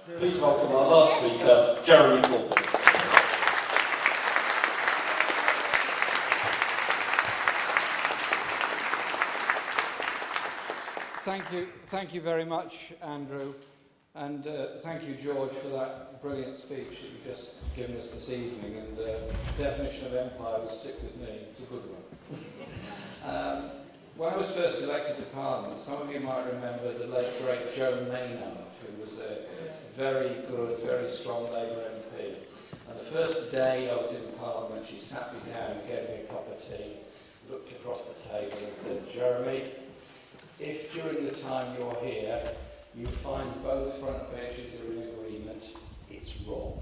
Please welcome our last speaker, Jeremy Corbyn. Thank you very much, Andrew, and thank you, George, for that brilliant speech that you've just given us this evening. And definition of empire will stick with me. It's a good one. When I was first elected to Parliament, some of you might remember the late great Joan Maynard, who was a very good, very strong Labour MP. And the first day I was in Parliament, she sat me down, gave me a cup of tea, looked across the table and said, "Jeremy, if during the time you're here you find both front benches are in agreement, it's wrong.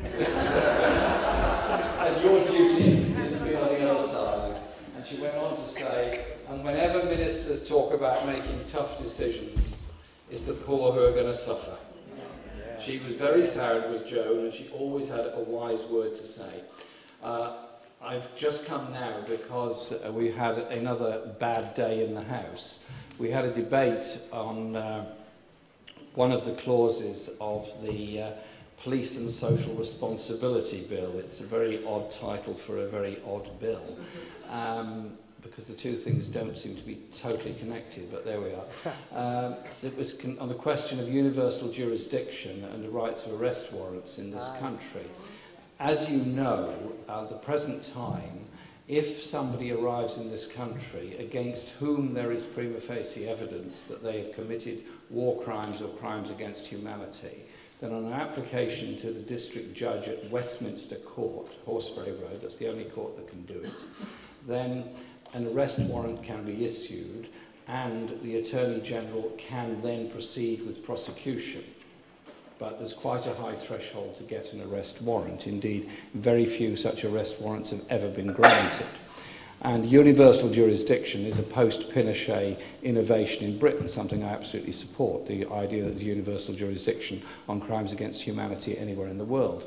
And your duty is to be on the other side." And she went on to say, "And whenever ministers talk about making tough decisions, it's the poor who are going to suffer." She was very sound, was Joan, and she always had a wise word to say. I've just come now because we had another bad day in the House. We had a debate on one of the clauses of the Police and Social Responsibility Bill. It's a very odd title for a very odd bill, because the two things don't seem to be totally connected, but there we are. It was on the question of universal jurisdiction and the rights of arrest warrants in this country. As you know, at the present time, if somebody arrives in this country against whom there is prima facie evidence that they have committed war crimes or crimes against humanity, then on an application to the district judge at Westminster Court, Horseferry Road, that's the only court that can do it, then an arrest warrant can be issued and the Attorney General can then proceed with prosecution. But there's quite a high threshold to get an arrest warrant. Indeed, very few such arrest warrants have ever been granted. And universal jurisdiction is a post-Pinochet innovation in Britain, something I absolutely support, the idea that there's universal jurisdiction on crimes against humanity anywhere in the world.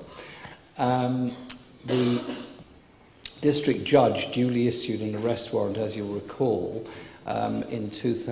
The district judge duly issued an arrest warrant, as you'll recall, in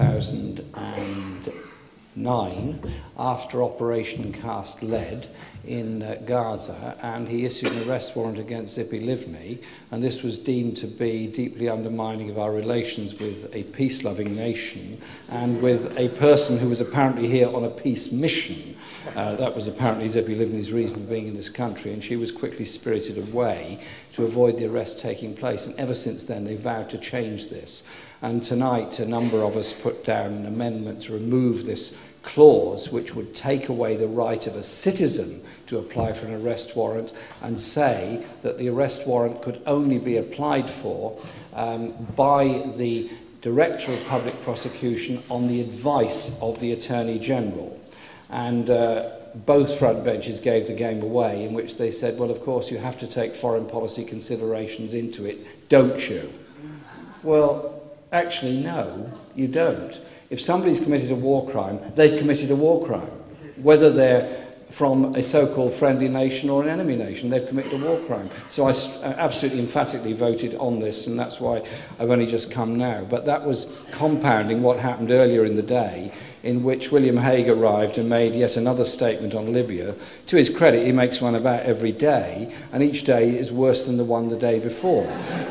2009 after Operation Cast Lead in Gaza, and he issued an arrest warrant against Tzipi Livni, and this was deemed to be deeply undermining of our relations with a peace-loving nation and with a person who was apparently here on a peace mission. That was apparently Tzipi Livni's reason for being in this country, and she was quickly spirited away to avoid the arrest taking place, and ever since then they vowed to change this. And tonight a number of us put down an amendment to remove this clause which would take away the right of a citizen to apply for an arrest warrant and say that the arrest warrant could only be applied for by the Director of Public Prosecution on the advice of the Attorney General. And both front benches gave the game away, in which they said, well, of course, you have to take foreign policy considerations into it, don't you? Well, actually, no, you don't. If somebody's committed a war crime, they've committed a war crime. Whether they're from a so-called friendly nation or an enemy nation, they've committed a war crime. So I absolutely emphatically voted on this, and that's why I've only just come now. But that was compounding what happened earlier in the day, in which William Hague arrived and made yet another statement on Libya. To his credit, he makes one about every day, and each day is worse than the one the day before.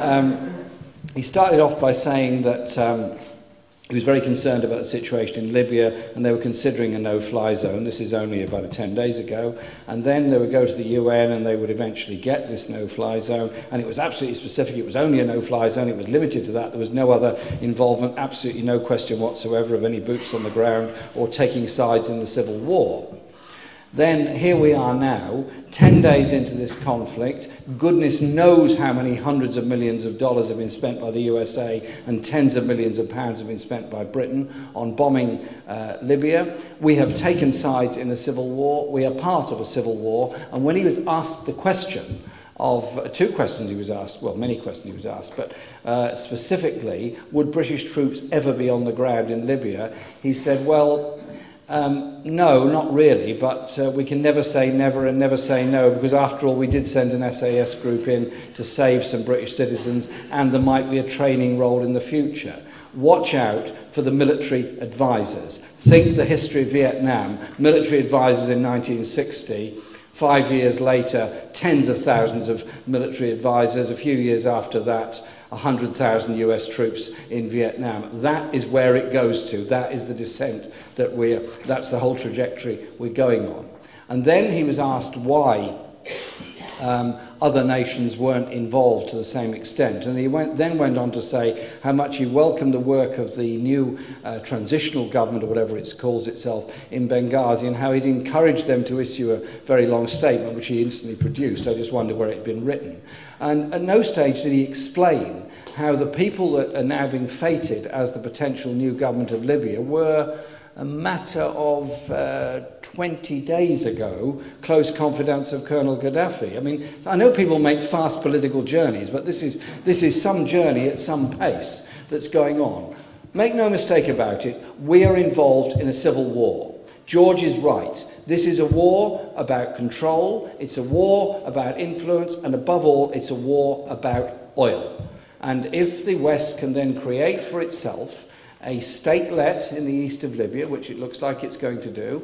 He started off by saying that he was very concerned about the situation in Libya, and they were considering a no-fly zone. This is only about 10 days ago. And then they would go to the UN, and they would eventually get this no-fly zone. And it was absolutely specific. It was only a no-fly zone. It was limited to that. There was no other involvement, absolutely no question whatsoever of any boots on the ground or taking sides in the civil war. Then here we are now, 10 days into this conflict. Goodness knows how many hundreds of millions of dollars have been spent by the USA and tens of millions of pounds have been spent by Britain on bombing Libya. We have taken sides in a civil war. We are part of a civil war. And when he was asked the question of two questions he was asked, well, many questions he was asked, but specifically, would British troops ever be on the ground in Libya? He said, well, no, not really, but we can never say never and never say no, because after all we did send an SAS group in to save some British citizens, and there might be a training role in the future. watch out for the military advisors. Think the history of Vietnam, military advisors in 1960, 5 years later, tens of thousands of military advisors, a few years after that, 100,000 US troops in Vietnam. That is where it goes to. That is the descent that's the whole trajectory we're going on. And then he was asked why other nations weren't involved to the same extent. And he then went on to say how much he welcomed the work of the new transitional government, or whatever it calls itself, in Benghazi, and how he'd encouraged them to issue a very long statement, which he instantly produced. I just wondered where it had been written. And at no stage did he explain how the people that are now being fated as the potential new government of Libya were a matter of 20 days ago, close confidants of Colonel Gaddafi. I mean, I know people make fast political journeys, but this is some journey at some pace that's going on. Make no mistake about it, we are involved in a civil war. George is right. This is a war about control, it's a war about influence, and above all, it's a war about oil. And if the West can then create for itself a statelet in the east of Libya, which it looks like it's going to do,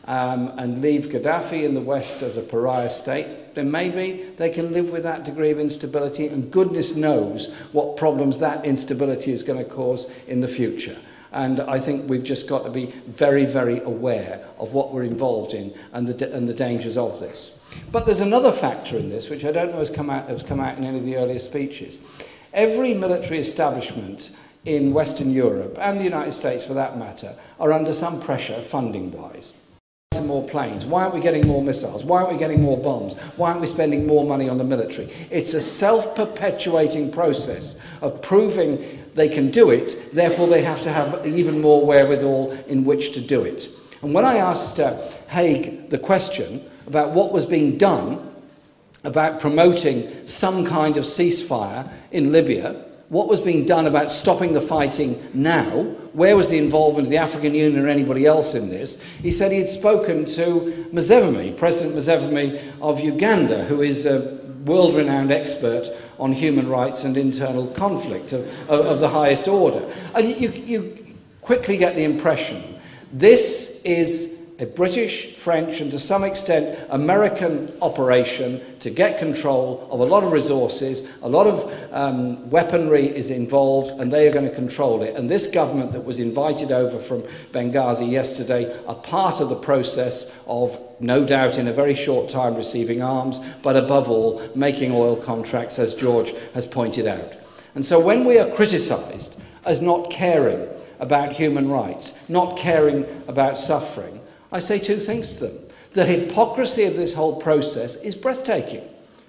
and leave Gaddafi in the West as a pariah state, then maybe they can live with that degree of instability, and goodness knows what problems that instability is going to cause in the future. And I think we've just got to be very, very aware of what we're involved in and the dangers of this. But there's another factor in this, which I don't know has come out in any of the earlier speeches. Every military establishment in Western Europe, and the United States for that matter, are under some pressure funding-wise. Some more planes. Why aren't we getting more missiles? Why aren't we getting more bombs? Why aren't we spending more money on the military? It's a self-perpetuating process of proving they can do it, therefore they have to have even more wherewithal in which to do it. And when I asked Haig the question about what was being done about promoting some kind of ceasefire in Libya, what was being done about stopping the fighting now, where was the involvement of the African Union or anybody else in this, he said he had spoken to Museveni, President Museveni of Uganda, who is a world-renowned expert on human rights and internal conflict of the highest order. And you quickly get the impression this is a British, French, and to some extent American operation to get control of a lot of resources, a lot of weaponry is involved, and they are going to control it. And this government that was invited over from Benghazi yesterday are part of the process of, no doubt in a very short time, receiving arms, but above all, making oil contracts, as George has pointed out. And so when we are criticised as not caring about human rights, not caring about suffering, I say two things to them. The hypocrisy of this whole process is breathtaking.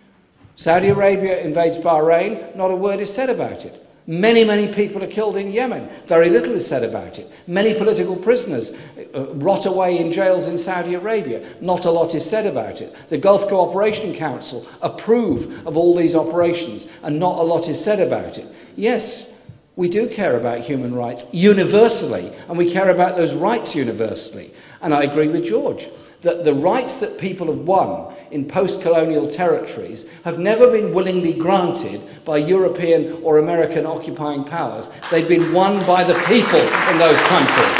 Saudi Arabia invades Bahrain, not a word is said about it. Many, many people are killed in Yemen. Very little is said about it. Many political prisoners rot away in jails in Saudi Arabia. Not a lot is said about it. The Gulf Cooperation Council approve of all these operations, and not a lot is said about it. Yes, we do care about human rights universally, and we care about those rights universally. And I agree with George that the rights that people have won in post-colonial territories have never been willingly granted by European or American occupying powers. They've been won by the people in those countries.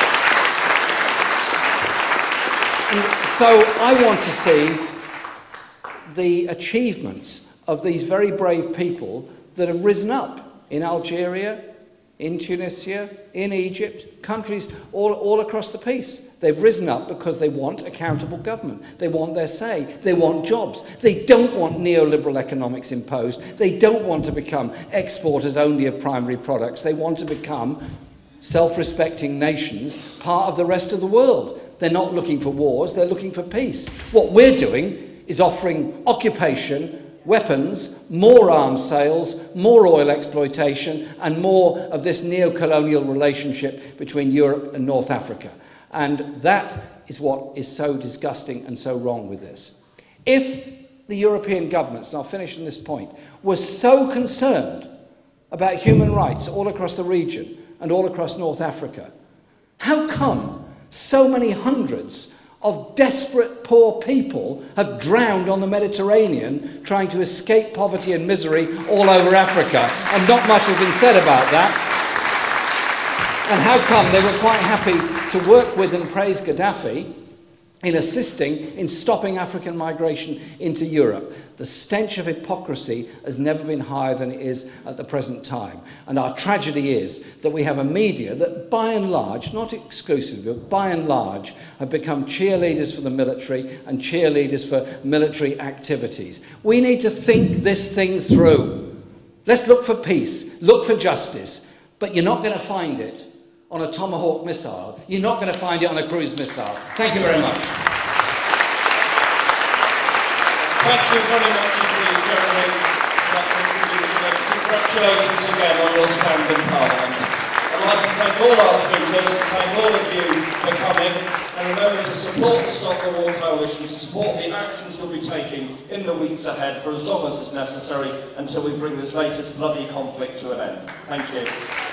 And so I want to see the achievements of these very brave people that have risen up in Algeria, in Tunisia, in Egypt, countries all across the piece. They've risen up because they want accountable government. They want their say. They want jobs. They don't want neoliberal economics imposed. They don't want to become exporters only of primary products. They want to become self-respecting nations, part of the rest of the world. They're not looking for wars, they're looking for peace. What we're doing is offering occupation, weapons, more arms sales, more oil exploitation, and more of this neo-colonial relationship between Europe and North Africa. And that is what is so disgusting and so wrong with this. If the European governments, and I'll finish on this point, were so concerned about human rights all across the region and all across North Africa, how come so many hundreds of desperate poor people have drowned on the Mediterranean trying to escape poverty and misery all over Africa, and not much has been said about that? And how come they were quite happy to work with and praise Gaddafi in assisting in stopping African migration into Europe? The stench of hypocrisy has never been higher than it is at the present time. And our tragedy is that we have a media that by and large, not exclusively, but by and large, have become cheerleaders for the military and cheerleaders for military activities. We need to think this thing through. Let's look for peace, look for justice, but you're not going to find it on a Tomahawk missile. You're not going to find it on a cruise missile. Thank you very much. Thank you very much indeed, Jeremy, for that contribution, and congratulations again on your stand in Parliament. I'd like to thank all our speakers, thank all of you for coming, and remember to support the Stop the War Coalition, to support the actions we'll be taking in the weeks ahead for as long as is necessary until we bring this latest bloody conflict to an end. Thank you.